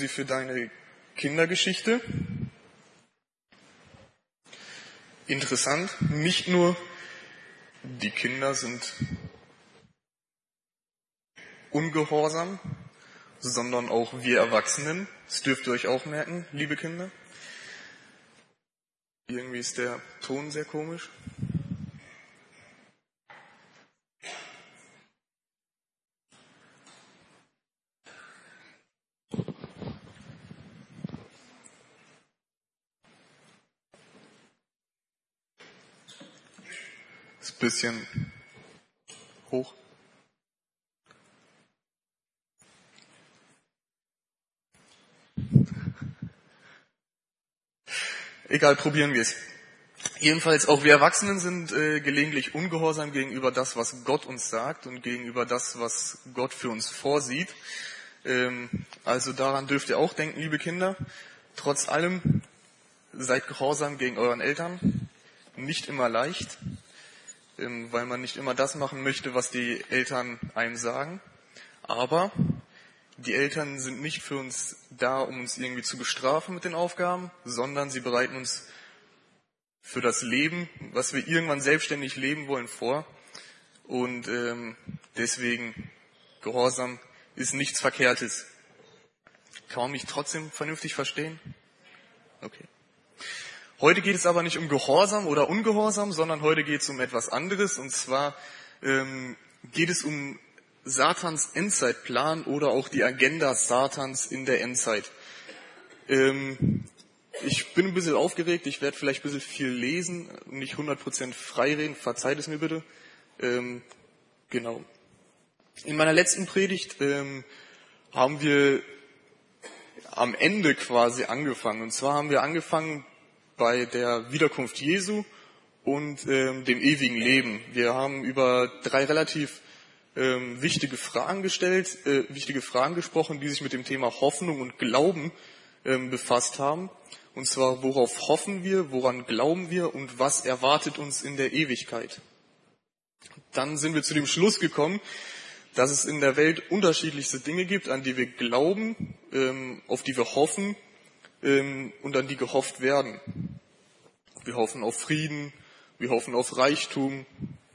sie für deine Kindergeschichte. Interessant, nicht nur die Kinder sind ungehorsam, sondern auch wir Erwachsenen. Das dürft ihr euch auch merken, liebe Kinder. Irgendwie ist der Ton sehr komisch. Ist ein bisschen hoch. Egal, probieren wir es. Jedenfalls, auch wir Erwachsenen sind gelegentlich ungehorsam gegenüber das, was Gott uns sagt und gegenüber das, was Gott für uns vorsieht. Also daran dürft ihr auch denken, liebe Kinder. Trotz allem, seid gehorsam gegen euren Eltern. Nicht immer leicht, weil man nicht immer das machen möchte, was die Eltern einem sagen. Aber die Eltern sind nicht für uns da, um uns irgendwie zu bestrafen mit den Aufgaben, sondern sie bereiten uns für das Leben, was wir irgendwann selbstständig leben wollen, vor. Und deswegen, Gehorsam ist nichts Verkehrtes. Kann man mich trotzdem vernünftig verstehen? Okay. Heute geht es aber nicht um Gehorsam oder Ungehorsam, sondern heute geht es um etwas anderes. Und zwar geht es um Satans Endzeitplan oder auch die Agenda Satans in der Endzeit. Ich bin ein bisschen aufgeregt, ich werde vielleicht ein bisschen viel lesen, nicht 100% frei reden, verzeiht es mir bitte. Genau. In meiner letzten Predigt haben wir am Ende quasi angefangen. Und zwar haben wir angefangen bei der Wiederkunft Jesu und dem ewigen Leben. Wir haben über 3 relativ wichtige Fragen gesprochen, die sich mit dem Thema Hoffnung und Glauben befasst haben. Und zwar, worauf hoffen wir, woran glauben wir und was erwartet uns in der Ewigkeit. Dann sind wir zu dem Schluss gekommen, dass es in der Welt unterschiedlichste Dinge gibt, an die wir glauben, auf die wir hoffen und an die gehofft werden. Wir hoffen auf Frieden, wir hoffen auf Reichtum.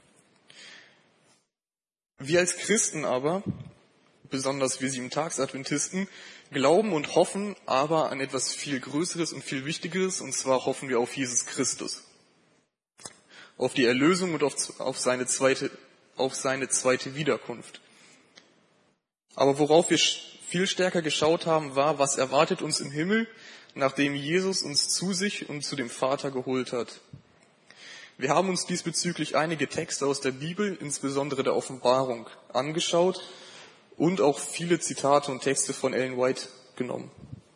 Wir als Christen aber, besonders wir Sieben-Tags-Adventisten, glauben und hoffen aber an etwas viel Größeres und viel Wichtigeres, und zwar hoffen wir auf Jesus Christus. Auf die Erlösung und auf seine zweite Wiederkunft. Aber worauf wir viel stärker geschaut haben, war, was erwartet uns im Himmel, nachdem Jesus uns zu sich und zu dem Vater geholt hat. Wir haben uns diesbezüglich einige Texte aus der Bibel, insbesondere der Offenbarung, angeschaut und auch viele Zitate und Texte von Ellen White genommen.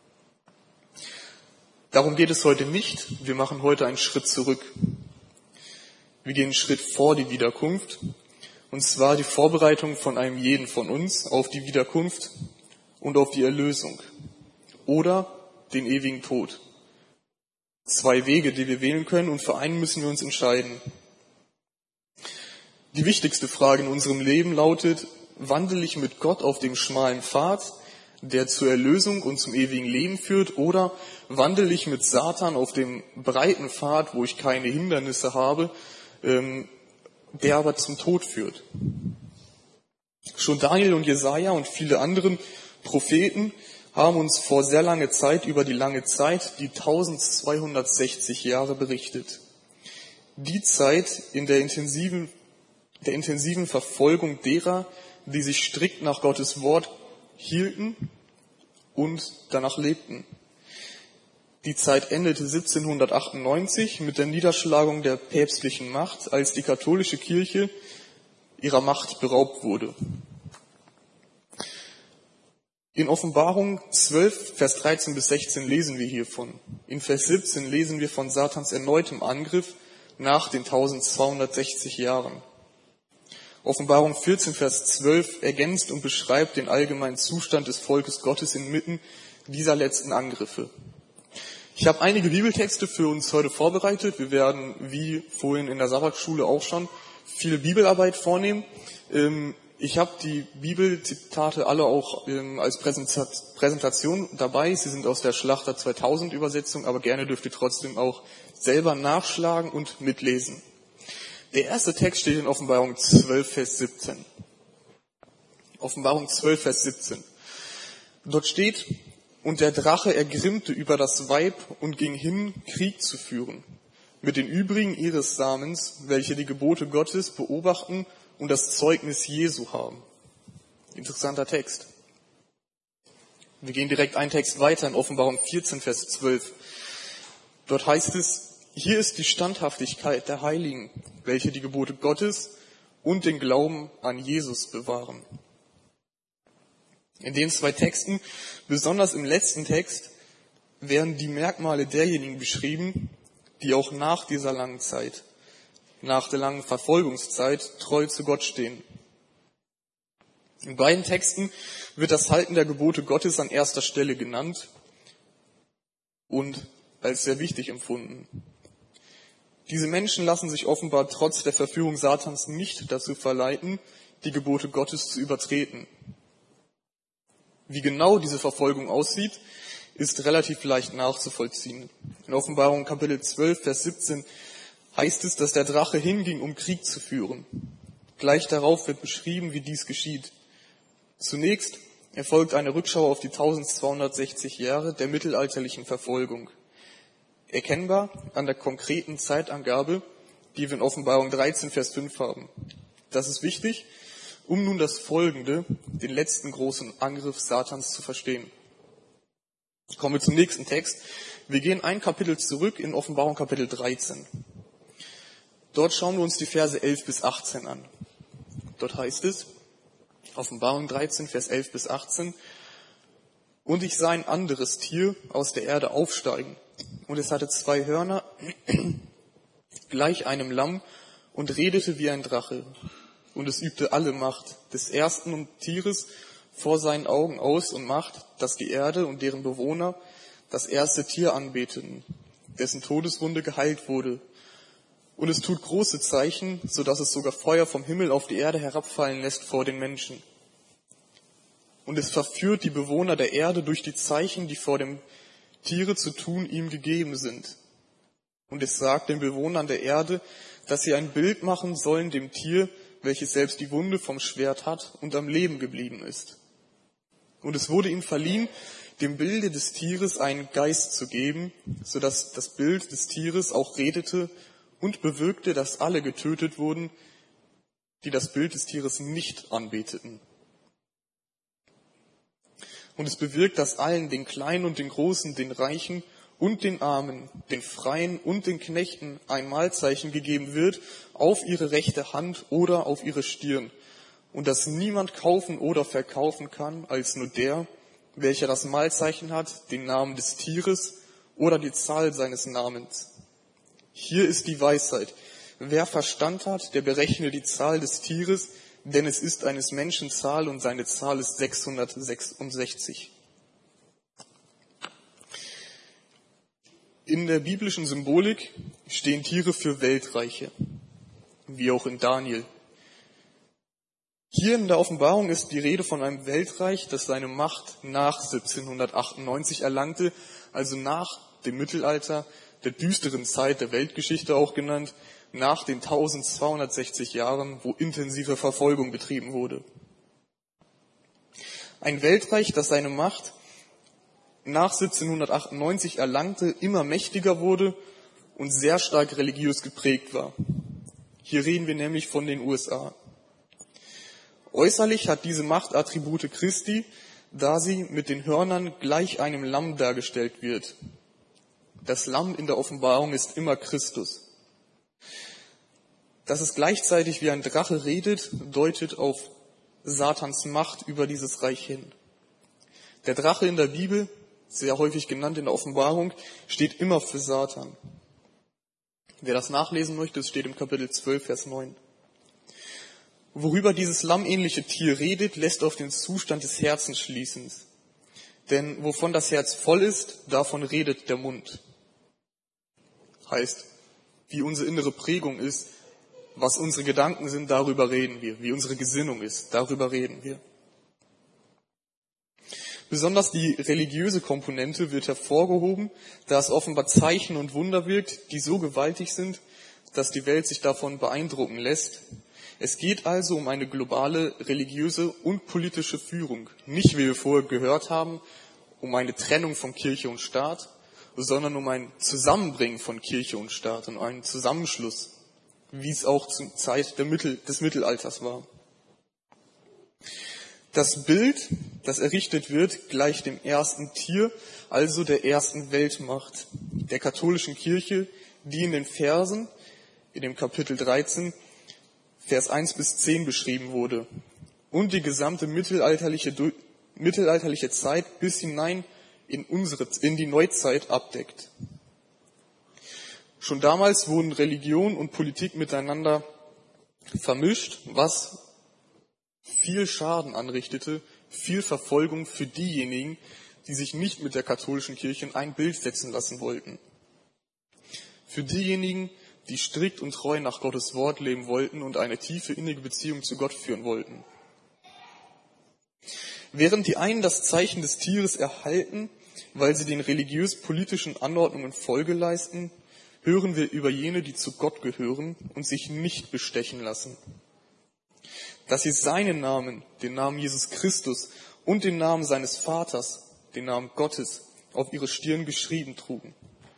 Darum geht es heute nicht. Wir machen heute einen Schritt zurück. Wir gehen einen Schritt vor die Wiederkunft, und zwar die Vorbereitung von einem jeden von uns auf die Wiederkunft und auf die Erlösung oder den ewigen Tod. 2 Wege, die wir wählen können, und für einen müssen wir uns entscheiden. Die wichtigste Frage in unserem Leben lautet: Wandle ich mit Gott auf dem schmalen Pfad, der zur Erlösung und zum ewigen Leben führt, oder wandle ich mit Satan auf dem breiten Pfad, wo ich keine Hindernisse habe, der aber zum Tod führt? Schon Daniel und Jesaja und viele andere Propheten haben uns vor sehr langer Zeit über die lange Zeit, die 1260 Jahre, berichtet. Die Zeit in der intensiven Verfolgung derer, die sich strikt nach Gottes Wort hielten und danach lebten. Die Zeit endete 1798 mit der Niederschlagung der päpstlichen Macht, als die katholische Kirche ihrer Macht beraubt wurde. In Offenbarung 12, Vers 13 bis 16 lesen wir hiervon. In Vers 17 lesen wir von Satans erneutem Angriff nach den 1260 Jahren. Offenbarung 14, Vers 12 ergänzt und beschreibt den allgemeinen Zustand des Volkes Gottes inmitten dieser letzten Angriffe. Ich habe einige Bibeltexte für uns heute vorbereitet. Wir werden, wie vorhin in der Sabbatschule auch schon, viel Bibelarbeit vornehmen. Ich habe die Bibelzitate alle auch als Präsentation dabei. Sie sind aus der Schlachter 2000 Übersetzung, aber gerne dürft ihr trotzdem auch selber nachschlagen und mitlesen. Der erste Text steht in Offenbarung 12, Vers 17. Offenbarung 12, Vers 17. Dort steht: Und der Drache ergrimmte über das Weib und ging hin, Krieg zu führen, mit den übrigen ihres Samens, welche die Gebote Gottes beobachten und das Zeugnis Jesu haben. Interessanter Text. Wir gehen direkt einen Text weiter in Offenbarung 14, Vers 12. Dort heißt es: Hier ist die Standhaftigkeit der Heiligen, welche die Gebote Gottes und den Glauben an Jesus bewahren. In den zwei Texten, besonders im letzten Text, werden die Merkmale derjenigen beschrieben, die auch nach dieser langen Zeit, nach der langen Verfolgungszeit, treu zu Gott stehen. In beiden Texten wird das Halten der Gebote Gottes an erster Stelle genannt und als sehr wichtig empfunden. Diese Menschen lassen sich offenbar trotz der Verführung Satans nicht dazu verleiten, die Gebote Gottes zu übertreten. Wie genau diese Verfolgung aussieht, ist relativ leicht nachzuvollziehen. In Offenbarung Kapitel 12, Vers 17 heißt es, dass der Drache hinging, um Krieg zu führen. Gleich darauf wird beschrieben, wie dies geschieht. Zunächst erfolgt eine Rückschau auf die 1260 Jahre der mittelalterlichen Verfolgung. Erkennbar an der konkreten Zeitangabe, die wir in Offenbarung 13, Vers 5 haben. Das ist wichtig, um nun das Folgende, den letzten großen Angriff Satans, zu verstehen. Kommen wir zum nächsten Text. Wir gehen ein Kapitel zurück in Offenbarung Kapitel 13. Dort schauen wir uns die Verse 11 bis 18 an. Dort heißt es, Offenbarung 13, Vers 11 bis 18, und ich sah ein anderes Tier aus der Erde aufsteigen, und es hatte 2 Hörner, gleich einem Lamm, und redete wie ein Drache. Und es übte alle Macht des ersten Tieres vor seinen Augen aus und Macht, dass die Erde und deren Bewohner das erste Tier anbeteten, dessen Todeswunde geheilt wurde. Und es tut große Zeichen, so dass es sogar Feuer vom Himmel auf die Erde herabfallen lässt vor den Menschen. Und es verführt die Bewohner der Erde durch die Zeichen, die vor dem Tiere zu tun ihm gegeben sind. Und es sagt den Bewohnern der Erde, dass sie ein Bild machen sollen dem Tier, welches selbst die Wunde vom Schwert hat und am Leben geblieben ist. Und es wurde ihm verliehen, dem Bilde des Tieres einen Geist zu geben, so dass das Bild des Tieres auch redete und bewirkte, dass alle getötet wurden, die das Bild des Tieres nicht anbeteten. Und es bewirkt, dass allen, den Kleinen und den Großen, den Reichen und den Armen, den Freien und den Knechten ein Mahlzeichen gegeben wird auf ihre rechte Hand oder auf ihre Stirn, und dass niemand kaufen oder verkaufen kann, als nur der, welcher das Mahlzeichen hat, den Namen des Tieres oder die Zahl seines Namens. Hier ist die Weisheit. Wer Verstand hat, der berechne die Zahl des Tieres, denn es ist eines Menschen Zahl und seine Zahl ist 666. In der biblischen Symbolik stehen Tiere für Weltreiche, wie auch in Daniel. Hier in der Offenbarung ist die Rede von einem Weltreich, das seine Macht nach 1798 erlangte, also nach dem Mittelalter, der düsteren Zeit der Weltgeschichte auch genannt, nach den 1260 Jahren, wo intensive Verfolgung betrieben wurde. Ein Weltreich, das seine Macht nach 1798 erlangte, immer mächtiger wurde und sehr stark religiös geprägt war. Hier reden wir nämlich von den USA. Äußerlich hat diese Macht Attribute Christi, da sie mit den Hörnern gleich einem Lamm dargestellt wird. Das Lamm in der Offenbarung ist immer Christus. Dass es gleichzeitig wie ein Drache redet, deutet auf Satans Macht über dieses Reich hin. Der Drache in der Bibel, sehr häufig genannt in der Offenbarung, steht immer für Satan. Wer das nachlesen möchte, es steht im Kapitel 12, Vers 9. Worüber dieses lammähnliche Tier redet, lässt auf den Zustand des Herzens schließen. Denn wovon das Herz voll ist, davon redet der Mund. Heißt, wie unsere innere Prägung ist, Was unsere Gedanken sind, darüber reden wir. Wie unsere Gesinnung ist, darüber reden wir. Besonders die religiöse Komponente wird hervorgehoben, da es offenbar Zeichen und Wunder wirkt, die so gewaltig sind, dass die Welt sich davon beeindrucken lässt. Es geht also um eine globale religiöse und politische Führung. Nicht, wie wir vorher gehört haben, um eine Trennung von Kirche und Staat, sondern um ein Zusammenbringen von Kirche und Staat und einen Zusammenschluss, wie es auch zur Zeit des Mittelalters war. Das Bild, das errichtet wird, gleicht dem ersten Tier, also der ersten Weltmacht, der katholischen Kirche, die in den Versen, in dem Kapitel 13, Vers 1 bis 10 beschrieben wurde und die gesamte mittelalterliche Zeit bis hinein in die Neuzeit abdeckt. Schon damals wurden Religion und Politik miteinander vermischt, was viel Schaden anrichtete, viel Verfolgung für diejenigen, die sich nicht mit der katholischen Kirche in ein Bild setzen lassen wollten. Für diejenigen, die strikt und treu nach Gottes Wort leben wollten und eine tiefe innige Beziehung zu Gott führen wollten. Während die einen das Zeichen des Tieres erhalten, weil sie den religiös-politischen Anordnungen Folge leisten, hören wir über jene, die zu Gott gehören und sich nicht bestechen lassen. Dass sie seinen Namen, den Namen Jesus Christus und den Namen seines Vaters, den Namen Gottes, auf ihre Stirn geschrieben trugen.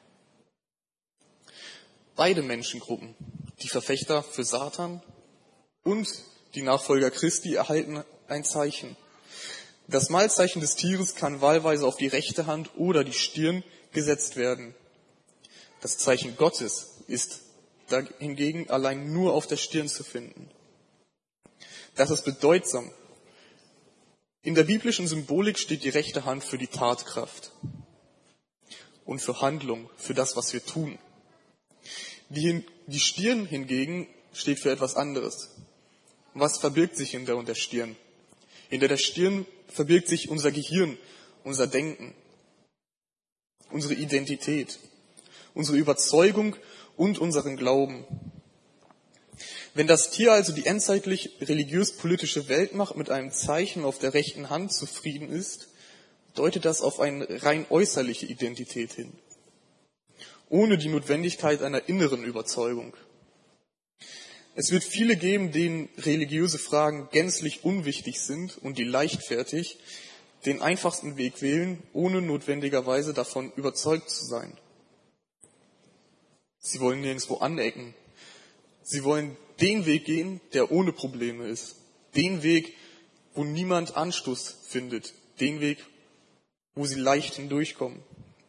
Beide Menschengruppen, die Verfechter für Satan und die Nachfolger Christi, erhalten ein Zeichen. Das Malzeichen des Tieres kann wahlweise auf die rechte Hand oder die Stirn gesetzt werden. Das Zeichen Gottes ist hingegen allein nur auf der Stirn zu finden. Das ist bedeutsam. In der biblischen Symbolik steht die rechte Hand für die Tatkraft und für Handlung, für das, was wir tun. Die Stirn hingegen steht für etwas anderes. Was verbirgt sich hinter der Stirn? Hinter der Stirn verbirgt sich unser Gehirn, unser Denken, unsere Identität, unsere Überzeugung und unseren Glauben. Wenn das Tier also die endzeitlich religiös-politische Weltmacht mit einem Zeichen auf der rechten Hand zufrieden ist, deutet das auf eine rein äußerliche Identität hin, ohne die Notwendigkeit einer inneren Überzeugung. Es wird viele geben, denen religiöse Fragen gänzlich unwichtig sind und die leichtfertig den einfachsten Weg wählen, ohne notwendigerweise davon überzeugt zu sein. Sie wollen nirgendwo anecken. Sie wollen den Weg gehen, der ohne Probleme ist. Den Weg, wo niemand Anstoß findet. Den Weg, wo sie leicht hindurchkommen.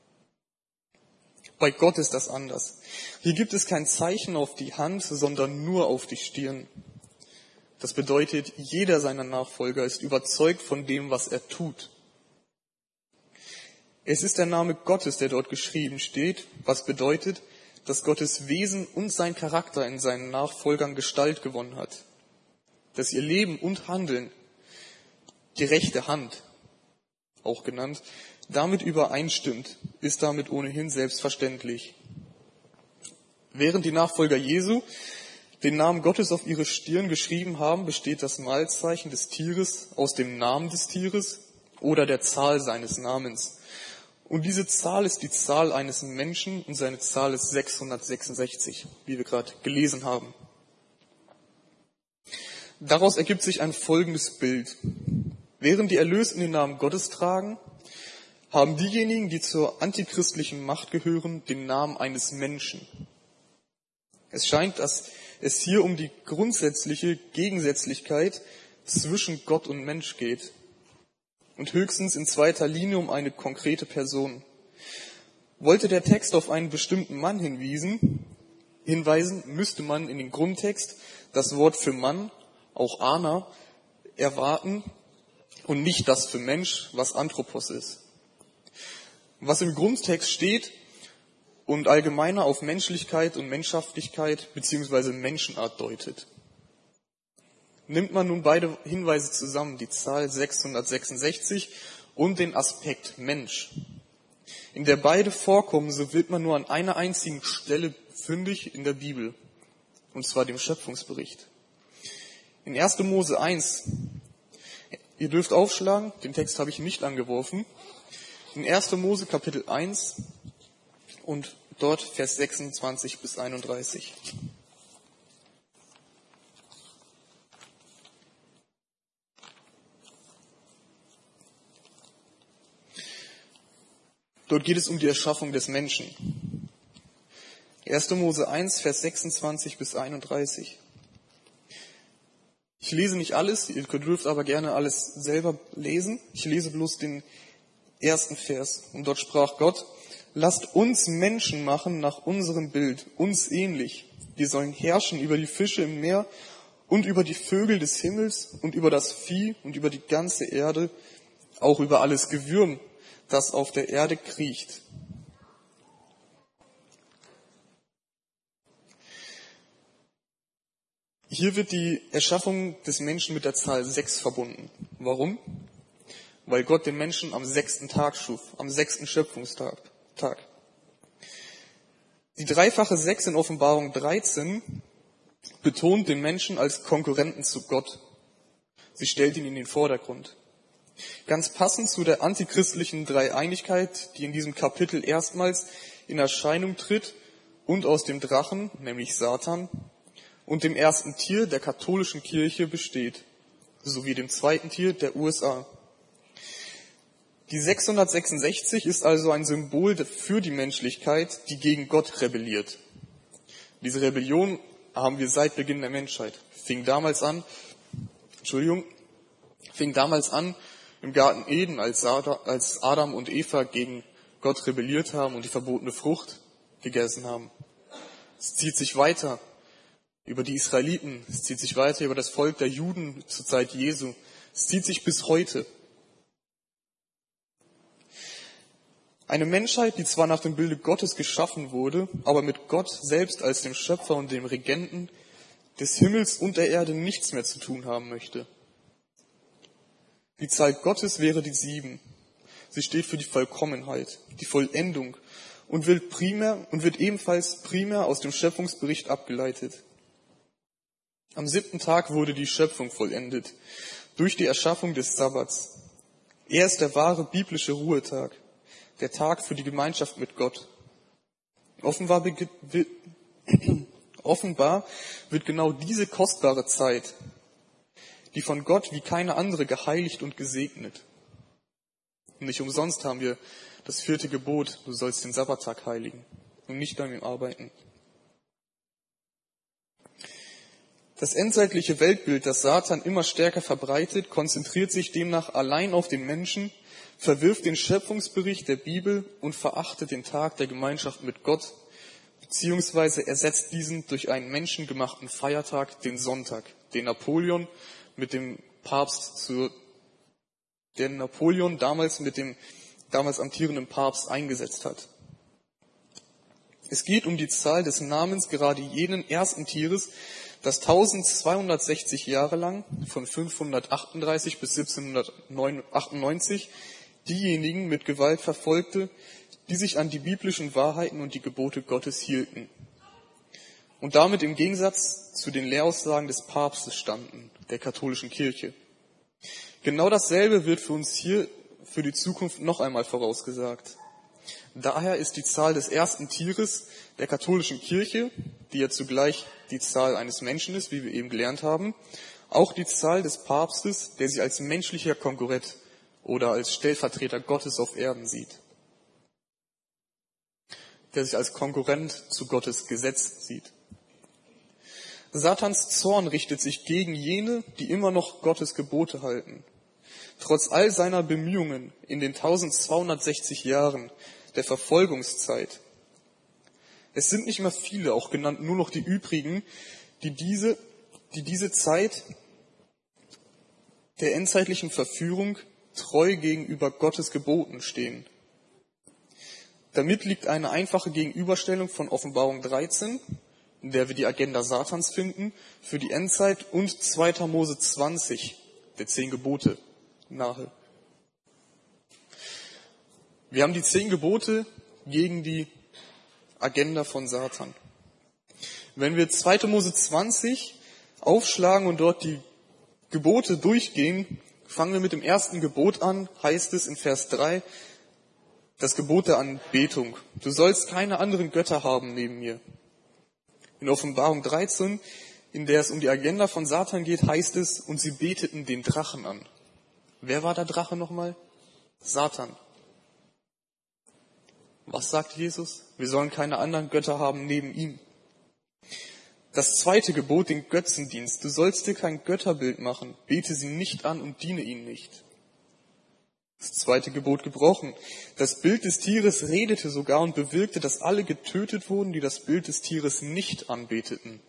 Bei Gott ist das anders. Hier gibt es kein Zeichen auf die Hand, sondern nur auf die Stirn. Das bedeutet, jeder seiner Nachfolger ist überzeugt von dem, was er tut. Es ist der Name Gottes, der dort geschrieben steht, was bedeutet, dass Gottes Wesen und sein Charakter in seinen Nachfolgern Gestalt gewonnen hat. Dass ihr Leben und Handeln, die rechte Hand, auch genannt, damit übereinstimmt, ist damit ohnehin selbstverständlich. Während die Nachfolger Jesu den Namen Gottes auf ihre Stirn geschrieben haben, besteht das Malzeichen des Tieres aus dem Namen des Tieres oder der Zahl seines Namens. Und diese Zahl ist die Zahl eines Menschen und seine Zahl ist 666, wie wir gerade gelesen haben. Daraus ergibt sich ein folgendes Bild. Während die Erlösten den Namen Gottes tragen, haben diejenigen, die zur antichristlichen Macht gehören, den Namen eines Menschen. Es scheint, dass es hier um die grundsätzliche Gegensätzlichkeit zwischen Gott und Mensch geht und höchstens in zweiter Linie um eine konkrete Person. Wollte der Text auf einen bestimmten Mann hinweisen, müsste man in den Grundtext das Wort für Mann, auch Ana, erwarten und nicht das für Mensch, was Anthropos ist. Was im Grundtext steht und allgemeiner auf Menschlichkeit und Menschhaftigkeit bzw. Menschenart deutet. Nimmt man nun beide Hinweise zusammen, die Zahl 666 und den Aspekt Mensch, in der beide vorkommen, so wird man nur an einer einzigen Stelle fündig in der Bibel. und zwar dem Schöpfungsbericht. In 1. Mose 1, ihr dürft aufschlagen, den Text habe ich nicht angeworfen, in 1. Mose Kapitel 1 und dort Vers 26 bis 31. Dort geht es um die Erschaffung des Menschen. 1. Mose 1, Vers 26 bis 31. Ich lese nicht alles, ihr dürft aber gerne alles selber lesen. Ich lese bloß den ersten Vers. Und dort sprach Gott: Lasst uns Menschen machen nach unserem Bild, uns ähnlich. Wir sollen herrschen über die Fische im Meer und über die Vögel des Himmels und über das Vieh und über die ganze Erde, auch über alles Gewürm, das auf der Erde kriecht. Hier wird die Erschaffung des Menschen mit der Zahl 6 verbunden. Warum? Weil Gott den Menschen am 6. Tag schuf, am 6. Schöpfungstag. Die dreifache 6 in Offenbarung 13 betont den Menschen als Konkurrenten zu Gott. Sie stellt ihn in den Vordergrund. Ganz passend zu der antichristlichen Dreieinigkeit, die in diesem Kapitel erstmals in Erscheinung tritt und aus dem Drachen, nämlich Satan, und dem ersten Tier der katholischen Kirche besteht, sowie dem zweiten Tier der USA. Die 666 ist also ein Symbol für die Menschlichkeit, die gegen Gott rebelliert. Diese Rebellion haben wir seit Beginn der Menschheit. Fing damals an im Garten Eden, als Adam und Eva gegen Gott rebelliert haben und die verbotene Frucht gegessen haben. Es zieht sich weiter über die Israeliten, es zieht sich weiter über das Volk der Juden zur Zeit Jesu, es zieht sich bis heute. Eine Menschheit, die zwar nach dem Bilde Gottes geschaffen wurde, aber mit Gott selbst als dem Schöpfer und dem Regenten des Himmels und der Erde nichts mehr zu tun haben möchte. Die Zahl Gottes wäre die 7. Sie steht für die Vollkommenheit, die Vollendung und wird ebenfalls primär aus dem Schöpfungsbericht abgeleitet. Am 7. Tag wurde die Schöpfung vollendet durch die Erschaffung des Sabbats. Er ist der wahre biblische Ruhetag, der Tag für die Gemeinschaft mit Gott. Offenbar wird genau diese kostbare Zeit, die von Gott wie keine andere geheiligt und gesegnet. Nicht umsonst haben wir das 4. Gebot: Du sollst den Sabbattag heiligen und nicht an ihm arbeiten. Das endzeitliche Weltbild, das Satan immer stärker verbreitet, konzentriert sich demnach allein auf den Menschen, verwirft den Schöpfungsbericht der Bibel und verachtet den Tag der Gemeinschaft mit Gott, beziehungsweise ersetzt diesen durch einen menschengemachten Feiertag, den Sonntag, den Napoleon damals mit dem damals amtierenden Papst eingesetzt hat. Es geht um die Zahl des Namens gerade jenen ersten Tieres, das 1260 Jahre lang, von 538 bis 1798, diejenigen mit Gewalt verfolgte, die sich an die biblischen Wahrheiten und die Gebote Gottes hielten und damit im Gegensatz zu den Lehraussagen des Papstes standen, der katholischen Kirche. Genau dasselbe wird für uns hier für die Zukunft noch einmal vorausgesagt. Daher ist die Zahl des ersten Tieres der katholischen Kirche, die ja zugleich die Zahl eines Menschen ist, wie wir eben gelernt haben, auch die Zahl des Papstes, der sich als menschlicher Konkurrent oder als Stellvertreter Gottes auf Erden sieht, der sich als Konkurrent zu Gottes Gesetz sieht. Satans Zorn richtet sich gegen jene, die immer noch Gottes Gebote halten. Trotz all seiner Bemühungen in den 1260 Jahren der Verfolgungszeit. Es sind nicht mehr viele, auch genannt nur noch die übrigen, die diese Zeit der endzeitlichen Verführung treu gegenüber Gottes Geboten stehen. Damit liegt eine einfache Gegenüberstellung von Offenbarung 13, in der wir die Agenda Satans finden, für die Endzeit und 2. Mose 20, der 10 Gebote, nahe. Wir haben die 10 Gebote gegen die Agenda von Satan. Wenn wir 2. Mose 20 aufschlagen und dort die Gebote durchgehen, fangen wir mit dem ersten Gebot an, heißt es in Vers 3, das Gebot der Anbetung. Du sollst keine anderen Götter haben neben mir. In Offenbarung 13, in der es um die Agenda von Satan geht, heißt es, und sie beteten den Drachen an. Wer war der Drache nochmal? Satan. Was sagt Jesus? Wir sollen keine anderen Götter haben neben ihm. Das zweite Gebot, den Götzendienst. Du sollst dir kein Götterbild machen, bete sie nicht an und diene ihnen nicht. Das zweite Gebot gebrochen. Das Bild des Tieres redete sogar und bewirkte, dass alle getötet wurden, die das Bild des Tieres nicht anbeteten.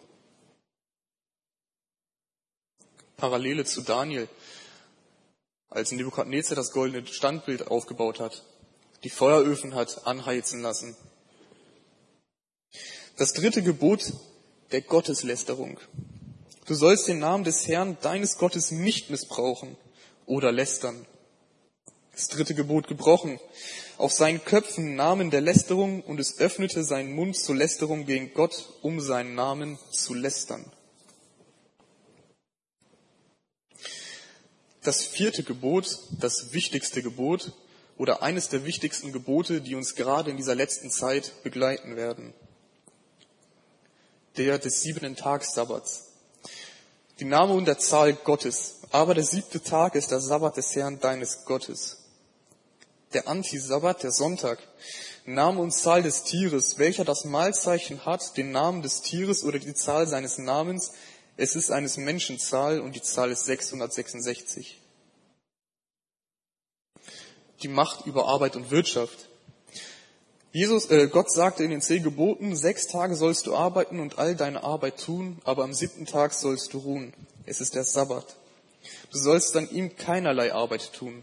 Parallele zu Daniel, als Nebukadnezar das goldene Standbild aufgebaut hat, die Feueröfen hat anheizen lassen. Das dritte Gebot der Gotteslästerung. Du sollst den Namen des Herrn, deines Gottes, nicht missbrauchen oder lästern. Das dritte Gebot gebrochen. Auf seinen Köpfen Namen der Lästerung, und es öffnete seinen Mund zur Lästerung gegen Gott, um seinen Namen zu lästern. Das vierte Gebot, das wichtigste Gebot oder eines der wichtigsten Gebote, die uns gerade in dieser letzten Zeit begleiten werden. Der des 7. Tags-Sabbats. Die Name und der Zahl Gottes. Aber der 7. Tag ist der Sabbat des Herrn deines Gottes. Der Anti-Sabbat, der Sonntag. Name und Zahl des Tieres, welcher das Mahlzeichen hat, den Namen des Tieres oder die Zahl seines Namens. Es ist eines Menschen Zahl und die Zahl ist 666. Die Macht über Arbeit und Wirtschaft. Gott sagte in den 10 Geboten, 6 Tage sollst du arbeiten und all deine Arbeit tun, aber am 7. Tag sollst du ruhen. Es ist der Sabbat. Du sollst an ihm keinerlei Arbeit tun.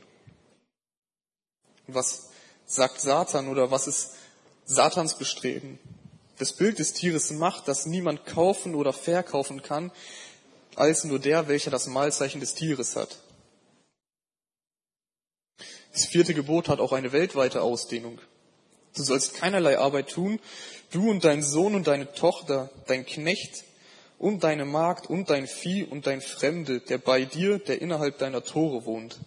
Was sagt Satan oder was ist Satans Bestreben? Das Bild des Tieres macht, dass niemand kaufen oder verkaufen kann, als nur der, welcher das Mahlzeichen des Tieres hat. Das 4. Gebot hat auch eine weltweite Ausdehnung. Du sollst keinerlei Arbeit tun, du und dein Sohn und deine Tochter, dein Knecht und deine Magd und dein Vieh und dein Fremde, der bei dir, der innerhalb deiner Tore wohnt.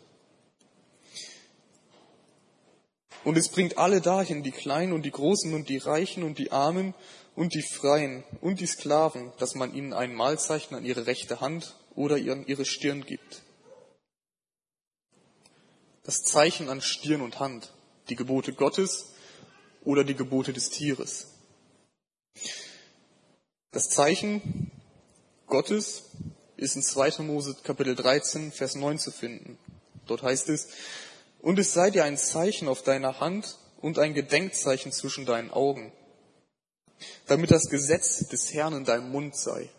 Und es bringt alle dahin, die Kleinen und die Großen und die Reichen und die Armen und die Freien und die Sklaven, dass man ihnen ein Mahlzeichen an ihre rechte Hand oder an ihre Stirn gibt. Das Zeichen an Stirn und Hand, die Gebote Gottes oder die Gebote des Tieres. Das Zeichen Gottes ist in 2. Mose Kapitel 13, Vers 9 zu finden. Dort heißt es, und es sei dir ein Zeichen auf deiner Hand und ein Gedenkzeichen zwischen deinen Augen, damit das Gesetz des Herrn in deinem Mund sei.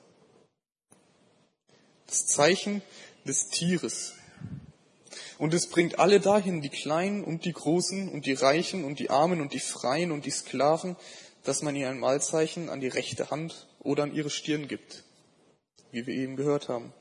Das Zeichen des Tieres. Und es bringt alle dahin, die Kleinen und die Großen und die Reichen und die Armen und die Freien und die Sklaven, dass man ihnen ein Mahlzeichen an die rechte Hand oder an ihre Stirn gibt, wie wir eben gehört haben.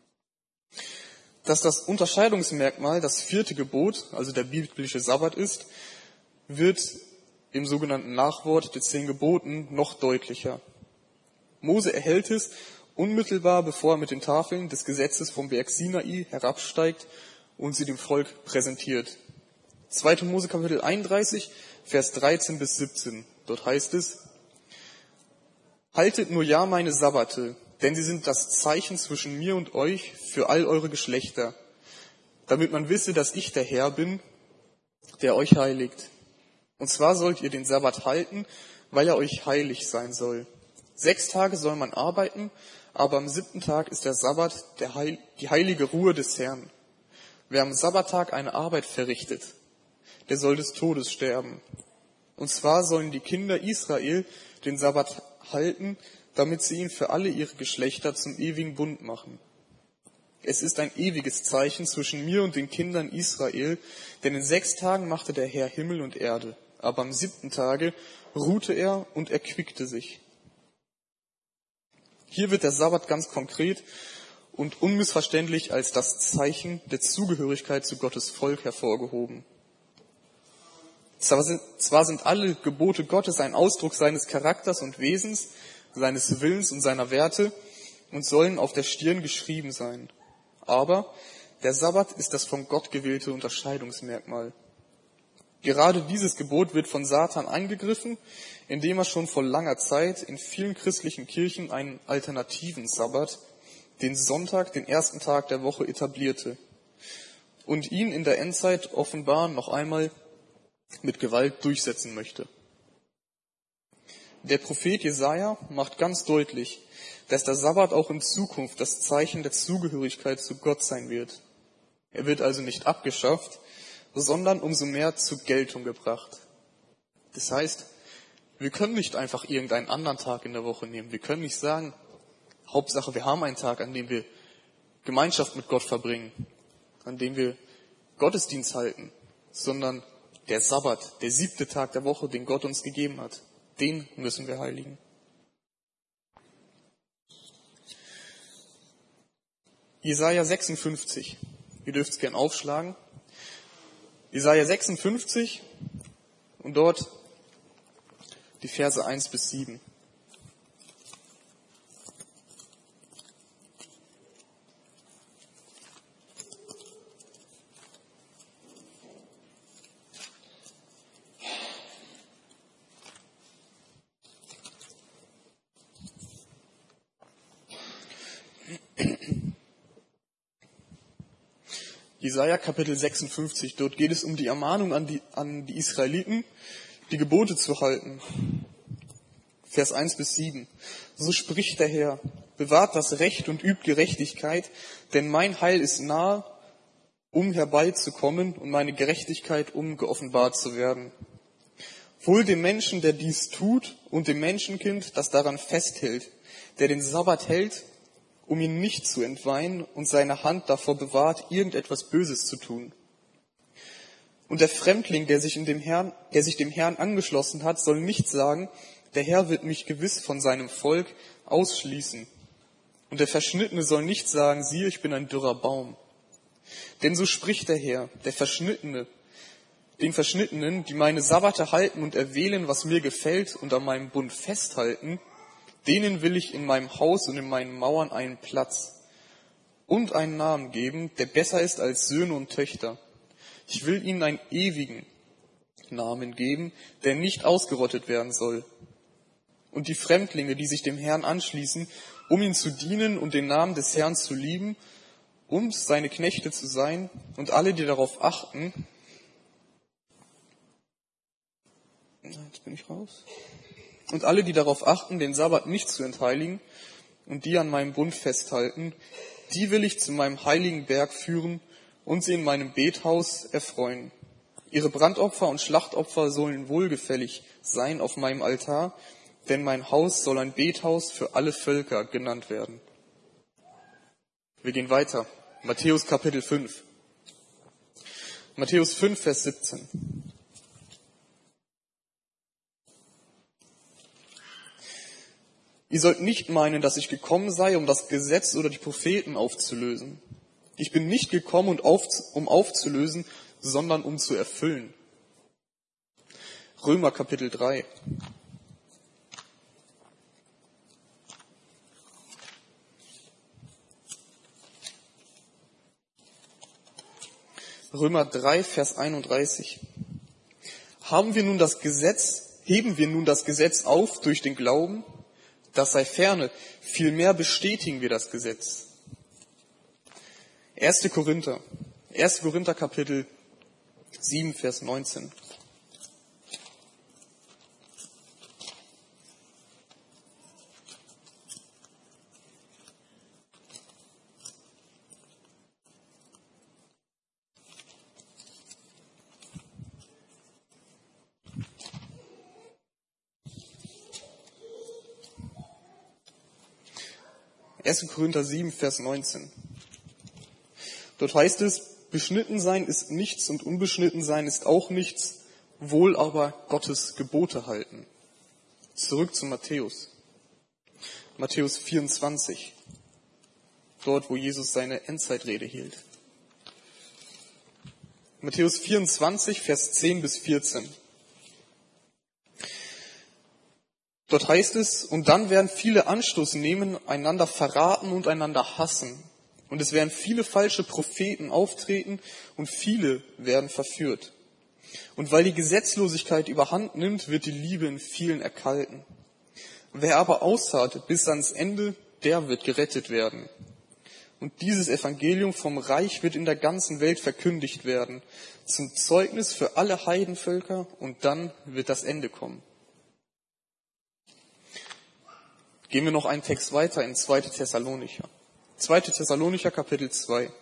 Dass das Unterscheidungsmerkmal das 4. Gebot, also der biblische Sabbat ist, wird im sogenannten Nachwort der 10 Geboten noch deutlicher. Mose erhält es unmittelbar, bevor er mit den Tafeln des Gesetzes vom Berg Sinai herabsteigt und sie dem Volk präsentiert. 2. Mose Kapitel 31, Vers 13 bis 17. Dort heißt es, haltet nur ja meine Sabbate, denn sie sind das Zeichen zwischen mir und euch für all eure Geschlechter, damit man wisse, dass ich der Herr bin, der euch heiligt. Und zwar sollt ihr den Sabbat halten, weil er euch heilig sein soll. 6 Tage soll man arbeiten, aber am 7. Tag ist der Sabbat die heilige Ruhe des Herrn. Wer am Sabbattag eine Arbeit verrichtet, der soll des Todes sterben. Und zwar sollen die Kinder Israel den Sabbat halten, damit sie ihn für alle ihre Geschlechter zum ewigen Bund machen. Es ist ein ewiges Zeichen zwischen mir und den Kindern Israel, denn in 6 Tagen machte der Herr Himmel und Erde, aber am 7. Tage ruhte er und erquickte sich. Hier wird der Sabbat ganz konkret und unmissverständlich als das Zeichen der Zugehörigkeit zu Gottes Volk hervorgehoben. Zwar sind alle Gebote Gottes ein Ausdruck seines Charakters und Wesens, seines Willens und seiner Werte und sollen auf der Stirn geschrieben sein. Aber der Sabbat ist das von Gott gewählte Unterscheidungsmerkmal. Gerade dieses Gebot wird von Satan angegriffen, indem er schon vor langer Zeit in vielen christlichen Kirchen einen alternativen Sabbat, den Sonntag, den ersten Tag der Woche, etablierte und ihn in der Endzeit offenbar noch einmal mit Gewalt durchsetzen möchte. Der Prophet Jesaja macht ganz deutlich, dass der Sabbat auch in Zukunft das Zeichen der Zugehörigkeit zu Gott sein wird. Er wird also nicht abgeschafft, sondern umso mehr zur Geltung gebracht. Das heißt, wir können nicht einfach irgendeinen anderen Tag in der Woche nehmen. Wir können nicht sagen, Hauptsache wir haben einen Tag, an dem wir Gemeinschaft mit Gott verbringen, an dem wir Gottesdienst halten, sondern der Sabbat, der 7. Tag der Woche, den Gott uns gegeben hat, den müssen wir heiligen. Jesaja 56. Ihr dürft es gern aufschlagen. Jesaja 56 und dort die Verse 1 bis 7. Jesaja Kapitel 56, dort geht es um die Ermahnung an die Israeliten, die Gebote zu halten. Vers 1 bis 7. So spricht der Herr, bewahrt das Recht und übt Gerechtigkeit, denn mein Heil ist nahe, um herbeizukommen und meine Gerechtigkeit, um geoffenbart zu werden. Wohl dem Menschen, der dies tut, und dem Menschenkind, das daran festhält, der den Sabbat hält, um ihn nicht zu entweihen und seine Hand davor bewahrt, irgendetwas Böses zu tun. Und der Fremdling, der sich dem Herrn angeschlossen hat, soll nicht sagen, der Herr wird mich gewiss von seinem Volk ausschließen. Und der Verschnittene soll nicht sagen, siehe, ich bin ein dürrer Baum. Denn so spricht der Herr, den Verschnittenen, die meine Sabbate halten und erwählen, was mir gefällt und an meinem Bund festhalten, denen will ich in meinem Haus und in meinen Mauern einen Platz und einen Namen geben, der besser ist als Söhne und Töchter. Ich will ihnen einen ewigen Namen geben, der nicht ausgerottet werden soll. Und die Fremdlinge, die sich dem Herrn anschließen, um ihn zu dienen und den Namen des Herrn zu lieben und seine Knechte zu sein, und alle, die darauf achten, jetzt bin ich raus. Und alle, die darauf achten, den Sabbat nicht zu entheiligen und die an meinem Bund festhalten, die will ich zu meinem heiligen Berg führen und sie in meinem Bethaus erfreuen. Ihre Brandopfer und Schlachtopfer sollen wohlgefällig sein auf meinem Altar, denn mein Haus soll ein Bethaus für alle Völker genannt werden. Wir gehen weiter. Matthäus Kapitel 5. Matthäus 5, Vers 17. Ihr sollt nicht meinen, dass ich gekommen sei, um das Gesetz oder die Propheten aufzulösen. Ich bin nicht gekommen, um aufzulösen, sondern um zu erfüllen. Römer Kapitel 3. Römer 3, Vers 31. Heben wir nun das Gesetz auf durch den Glauben? Das sei ferne, vielmehr bestätigen wir das Gesetz. 1. Korinther Kapitel 7, Vers 19. Korinther 7, Vers 19. Dort heißt es, beschnitten sein ist nichts und unbeschnitten sein ist auch nichts, wohl aber Gottes Gebote halten. Zurück zu Matthäus. Matthäus 24. Dort, wo Jesus seine Endzeitrede hielt. Matthäus 24, Vers 10 bis 14. Dort heißt es, und dann werden viele Anstoß nehmen, einander verraten und einander hassen. Und es werden viele falsche Propheten auftreten und viele werden verführt. Und weil die Gesetzlosigkeit überhand nimmt, wird die Liebe in vielen erkalten. Wer aber ausharrt bis ans Ende, der wird gerettet werden. Und dieses Evangelium vom Reich wird in der ganzen Welt verkündigt werden, zum Zeugnis für alle Heidenvölker, und dann wird das Ende kommen. Gehen wir noch einen Text weiter in 2. Thessalonicher. 2. Thessalonicher, Kapitel 2.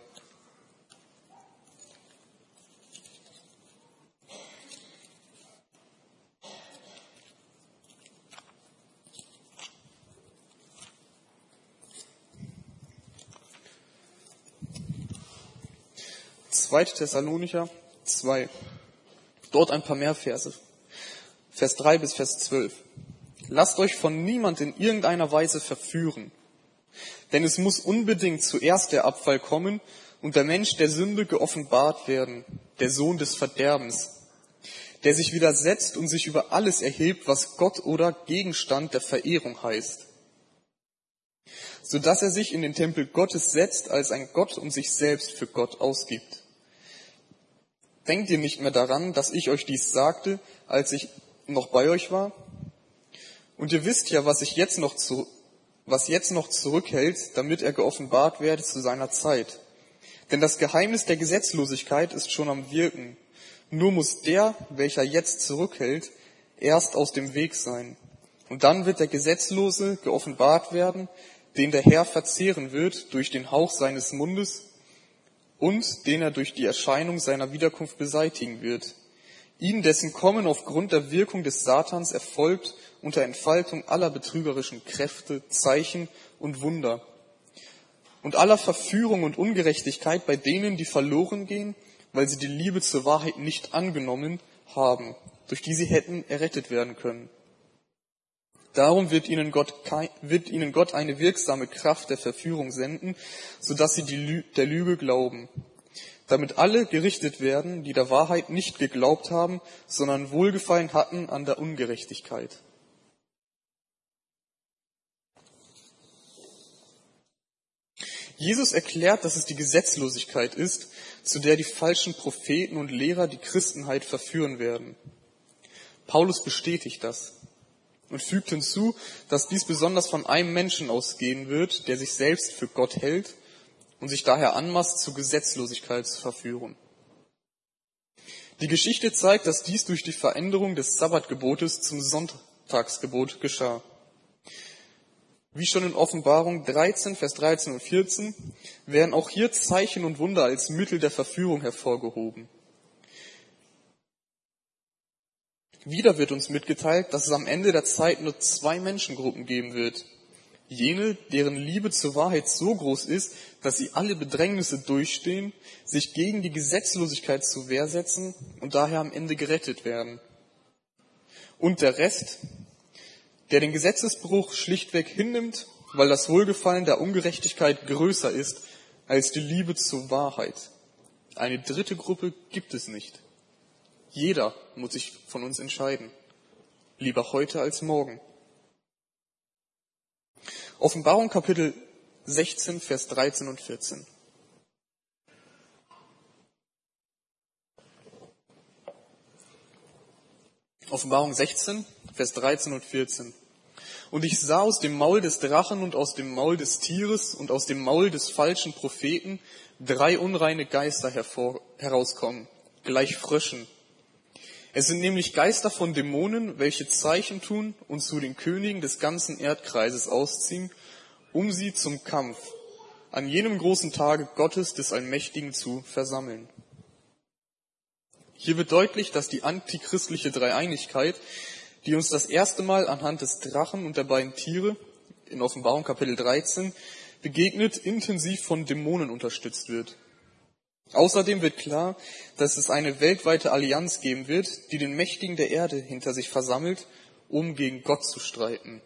Zweite Thessalonicher 2. Dort ein paar mehr Verse. Vers 3 bis Vers 12. Lasst euch von niemand in irgendeiner Weise verführen. Denn es muss unbedingt zuerst der Abfall kommen und der Mensch der Sünde geoffenbart werden, der Sohn des Verderbens, der sich widersetzt und sich über alles erhebt, was Gott oder Gegenstand der Verehrung heißt, sodass er sich in den Tempel Gottes setzt als ein Gott und sich selbst für Gott ausgibt. Denkt ihr nicht mehr daran, dass ich euch dies sagte, als ich noch bei euch war? Und ihr wisst ja, was jetzt noch zurückhält, damit er geoffenbart werde zu seiner Zeit. Denn das Geheimnis der Gesetzlosigkeit ist schon am Wirken. Nur muss der, welcher jetzt zurückhält, erst aus dem Weg sein. Und dann wird der Gesetzlose geoffenbart werden, den der Herr verzehren wird durch den Hauch seines Mundes und den er durch die Erscheinung seiner Wiederkunft beseitigen wird. Ihn, dessen Kommen aufgrund der Wirkung des Satans erfolgt unter Entfaltung aller betrügerischen Kräfte, Zeichen und Wunder und aller Verführung und Ungerechtigkeit bei denen, die verloren gehen, weil sie die Liebe zur Wahrheit nicht angenommen haben, durch die sie hätten errettet werden können. Darum wird ihnen Gott eine wirksame Kraft der Verführung senden, sodass sie der Lüge glauben, damit alle gerichtet werden, die der Wahrheit nicht geglaubt haben, sondern Wohlgefallen hatten an der Ungerechtigkeit. Jesus erklärt, dass es die Gesetzlosigkeit ist, zu der die falschen Propheten und Lehrer die Christenheit verführen werden. Paulus bestätigt das und fügt hinzu, dass dies besonders von einem Menschen ausgehen wird, der sich selbst für Gott hält und sich daher anmaßt, zur Gesetzlosigkeit zu verführen. Die Geschichte zeigt, dass dies durch die Veränderung des Sabbatgebotes zum Sonntagsgebot geschah. Wie schon in Offenbarung 13, Vers 13 und 14, werden auch hier Zeichen und Wunder als Mittel der Verführung hervorgehoben. Wieder wird uns mitgeteilt, dass es am Ende der Zeit nur 2 Menschengruppen geben wird. Jene, deren Liebe zur Wahrheit so groß ist, dass sie alle Bedrängnisse durchstehen, sich gegen die Gesetzlosigkeit zur Wehr setzen und daher am Ende gerettet werden. Und der Rest, der den Gesetzesbruch schlichtweg hinnimmt, weil das Wohlgefallen der Ungerechtigkeit größer ist als die Liebe zur Wahrheit. Eine dritte Gruppe gibt es nicht. Jeder muss sich von uns entscheiden. Lieber heute als morgen. Offenbarung Kapitel 16, Vers 13 und 14. Offenbarung 16, Vers 13 und 14. Und ich sah aus dem Maul des Drachen und aus dem Maul des Tieres und aus dem Maul des falschen Propheten 3 unreine Geister herauskommen, gleich Fröschen. Es sind nämlich Geister von Dämonen, welche Zeichen tun und zu den Königen des ganzen Erdkreises ausziehen, um sie zum Kampf an jenem großen Tage Gottes des Allmächtigen zu versammeln. Hier wird deutlich, dass die antichristliche Dreieinigkeit, die uns das erste Mal anhand des Drachen und der beiden Tiere in Offenbarung Kapitel 13 begegnet, intensiv von Dämonen unterstützt wird. Außerdem wird klar, dass es eine weltweite Allianz geben wird, die den Mächtigen der Erde hinter sich versammelt, um gegen Gott zu streiten.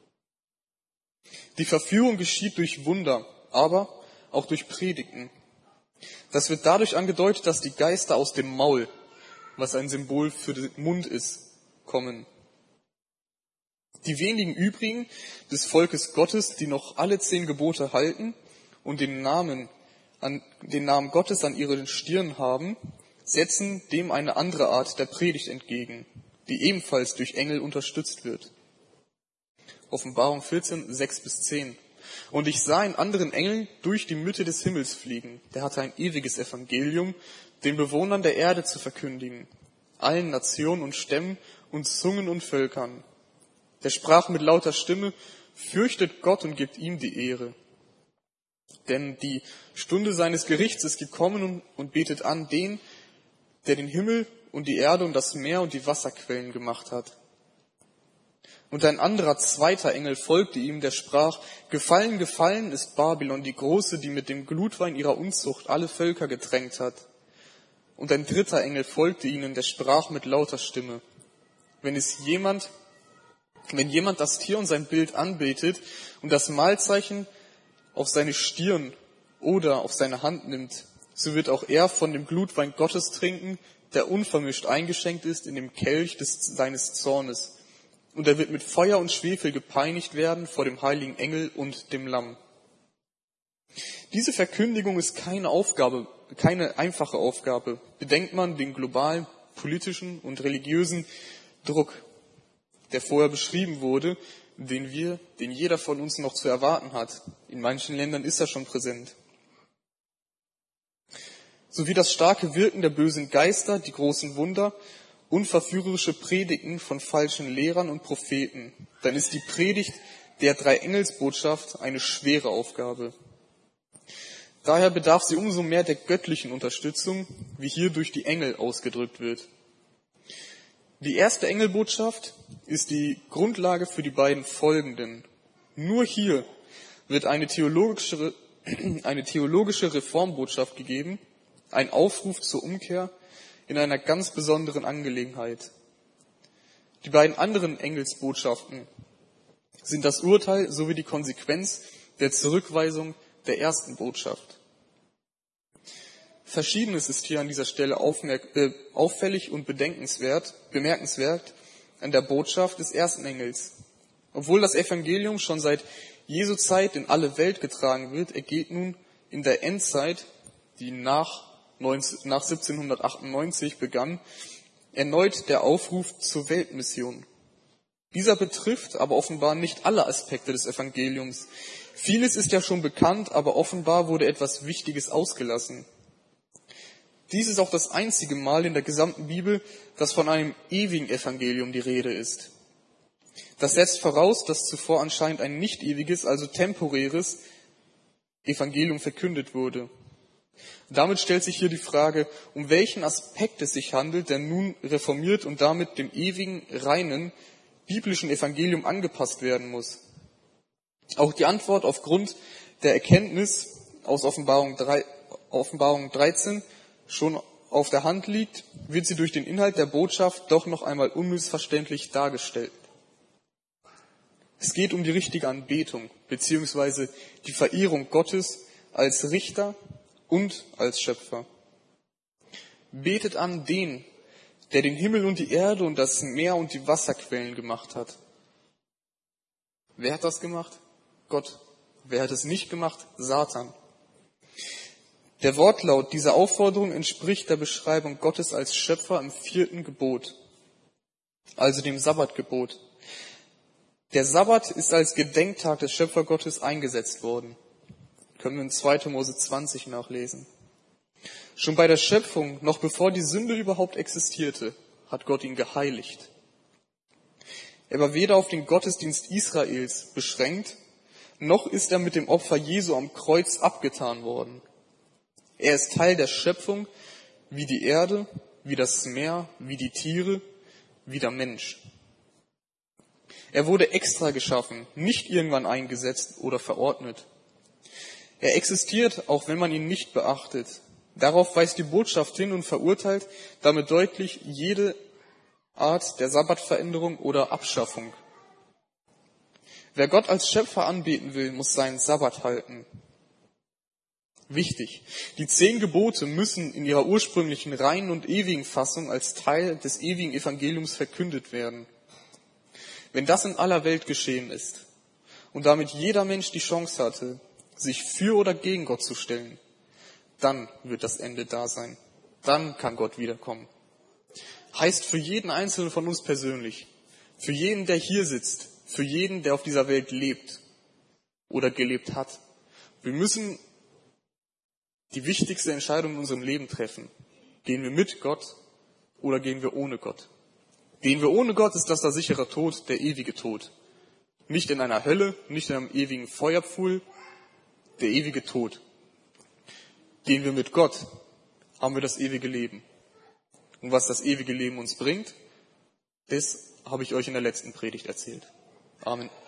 Die Verführung geschieht durch Wunder, aber auch durch Predigten. Das wird dadurch angedeutet, dass die Geister aus dem Maul, was ein Symbol für den Mund ist, kommen. Die wenigen übrigen des Volkes Gottes, die noch alle 10 Gebote halten und den Namen Gottes an ihren Stirn haben, setzen dem eine andere Art der Predigt entgegen, die ebenfalls durch Engel unterstützt wird. Offenbarung 14, 6-10. Und ich sah einen anderen Engel durch die Mitte des Himmels fliegen. Der hatte ein ewiges Evangelium, den Bewohnern der Erde zu verkündigen, allen Nationen und Stämmen und Zungen und Völkern. Der sprach mit lauter Stimme: Fürchtet Gott und gebt ihm die Ehre. Denn die Stunde seines Gerichts ist gekommen, und betet an den, der den Himmel und die Erde und das Meer und die Wasserquellen gemacht hat. Und ein anderer zweiter Engel folgte ihm, der sprach: Gefallen, gefallen ist Babylon, die Große, die mit dem Glutwein ihrer Unzucht alle Völker getränkt hat. Und ein dritter Engel folgte ihnen, der sprach mit lauter Stimme: Wenn jemand das Tier und sein Bild anbetet und das Mahlzeichen auf seine Stirn oder auf seine Hand nimmt, so wird auch er von dem Glutwein Gottes trinken, der unvermischt eingeschenkt ist in dem Kelch seines Zornes. Und er wird mit Feuer und Schwefel gepeinigt werden vor dem heiligen Engel und dem Lamm. Diese Verkündigung ist keine einfache Aufgabe. Bedenkt man den globalen, politischen und religiösen Druck, der vorher beschrieben wurde, den jeder von uns noch zu erwarten hat. In manchen Ländern ist er schon präsent. Sowie das starke Wirken der bösen Geister, die großen Wunder und verführerische Predigten von falschen Lehrern und Propheten, dann ist die Predigt der Drei-Engels-Botschaft eine schwere Aufgabe. Daher bedarf sie umso mehr der göttlichen Unterstützung, wie hier durch die Engel ausgedrückt wird. Die erste Engelbotschaft ist die Grundlage für die beiden folgenden. Nur hier wird eine theologische Reformbotschaft gegeben, ein Aufruf zur Umkehr in einer ganz besonderen Angelegenheit. Die beiden anderen Engelsbotschaften sind das Urteil sowie die Konsequenz der Zurückweisung der ersten Botschaft. Verschiedenes ist hier an dieser Stelle auffällig und bemerkenswert an der Botschaft des ersten Engels. Obwohl das Evangelium schon seit Jesu Zeit in alle Welt getragen wird, ergeht nun in der Endzeit, die nach 1798 begann, erneut der Aufruf zur Weltmission. Dieser betrifft aber offenbar nicht alle Aspekte des Evangeliums. Vieles ist ja schon bekannt, aber offenbar wurde etwas Wichtiges ausgelassen. Dies ist auch das einzige Mal in der gesamten Bibel, dass von einem ewigen Evangelium die Rede ist. Das setzt voraus, dass zuvor anscheinend ein nicht ewiges, also temporäres Evangelium verkündet wurde. Damit stellt sich hier die Frage, um welchen Aspekt es sich handelt, der nun reformiert und damit dem ewigen, reinen, biblischen Evangelium angepasst werden muss. Auch die Antwort aufgrund der Erkenntnis aus Offenbarung 13 schon auf der Hand liegt, wird sie durch den Inhalt der Botschaft doch noch einmal unmissverständlich dargestellt. Es geht um die richtige Anbetung bzw. die Verehrung Gottes als Richter und als Schöpfer. Betet an den, der den Himmel und die Erde und das Meer und die Wasserquellen gemacht hat. Wer hat das gemacht? Gott. Wer hat es nicht gemacht? Satan. Der Wortlaut dieser Aufforderung entspricht der Beschreibung Gottes als Schöpfer im 4. Gebot, also dem Sabbatgebot. Der Sabbat ist als Gedenktag des Schöpfergottes eingesetzt worden. Können wir in 2. Mose 20 nachlesen. Schon bei der Schöpfung, noch bevor die Sünde überhaupt existierte, hat Gott ihn geheiligt. Er war weder auf den Gottesdienst Israels beschränkt, noch ist er mit dem Opfer Jesu am Kreuz abgetan worden. Er ist Teil der Schöpfung, wie die Erde, wie das Meer, wie die Tiere, wie der Mensch. Er wurde extra geschaffen, nicht irgendwann eingesetzt oder verordnet. Er existiert, auch wenn man ihn nicht beachtet. Darauf weist die Botschaft hin und verurteilt damit deutlich jede Art der Sabbatveränderung oder Abschaffung. Wer Gott als Schöpfer anbeten will, muss seinen Sabbat halten. Wichtig, die 10 Gebote müssen in ihrer ursprünglichen reinen und ewigen Fassung als Teil des ewigen Evangeliums verkündet werden. Wenn das in aller Welt geschehen ist und damit jeder Mensch die Chance hatte, sich für oder gegen Gott zu stellen, dann wird das Ende da sein. Dann kann Gott wiederkommen. Heißt für jeden Einzelnen von uns persönlich, für jeden, der hier sitzt, für jeden, der auf dieser Welt lebt oder gelebt hat. Wir müssen die wichtigste Entscheidung in unserem Leben treffen. Gehen wir mit Gott oder gehen wir ohne Gott? Gehen wir ohne Gott, ist das der sichere Tod, der ewige Tod. Nicht in einer Hölle, nicht in einem ewigen Feuerpfuhl, der ewige Tod. Gehen wir mit Gott, haben wir das ewige Leben. Und was das ewige Leben uns bringt, das habe ich euch in der letzten Predigt erzählt. Amen.